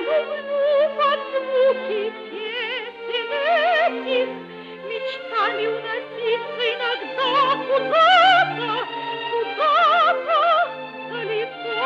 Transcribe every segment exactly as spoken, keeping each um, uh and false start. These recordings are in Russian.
люблю под звуки песен этих мечтами уноситься иногда куда-то, куда-то далеко.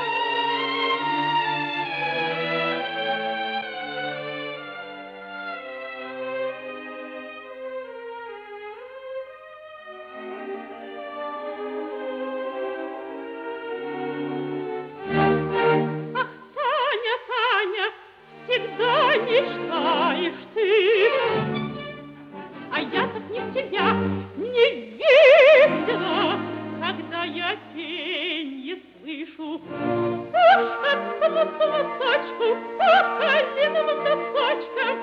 Всегда мечтаешь ты, а я так не в тебя не видела, когда я пенье слышу. Уж какому полосочку, по калиновым носочкам.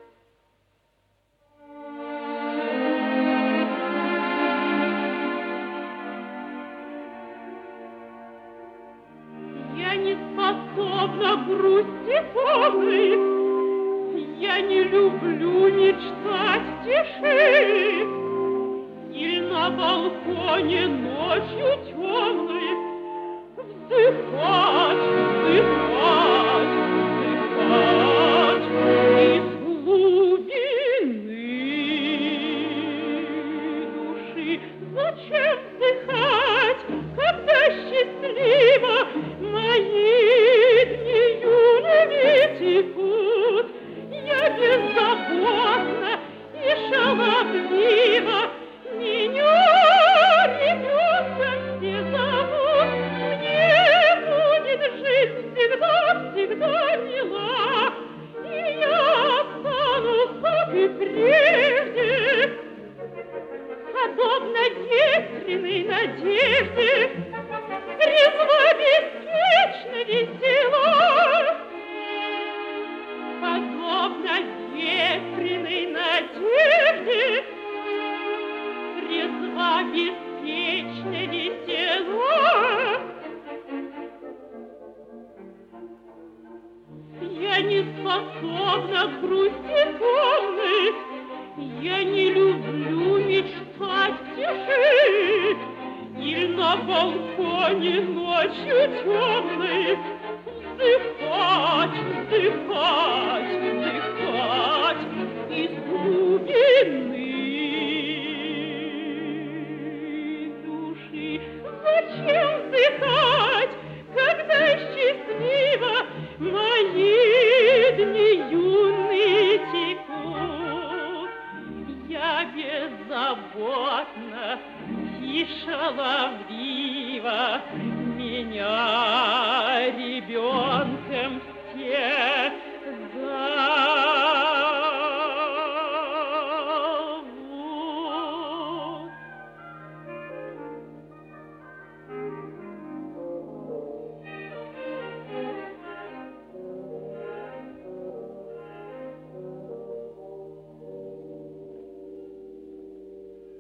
Я не способна грусти полной, я не люблю мечтать в тиши, или на балконе ночью темной вздыхать, вздыхать, вздыхать из глубины души. Зачем вздыхать, когда счастливо мои дни юными текут? Я беззаботна и шаловлива, меня ребенком все зовут. Мне будет жизнь всегда, всегда мила, и я стану, как и прежде, подобно ветреной надежде, резво, беспечно, весела. Подобно ветреной надежде, резва, беспечно, весела. Я не способна к грусти полной, я не люблю мечтать в тиши, или на балконе ночью темной вздыхать, вздыхать, вздыхать из глубины души. Зачем вздыхать, когда счастливо мои дни юные текут? Я беззаботна и шаловлива, меня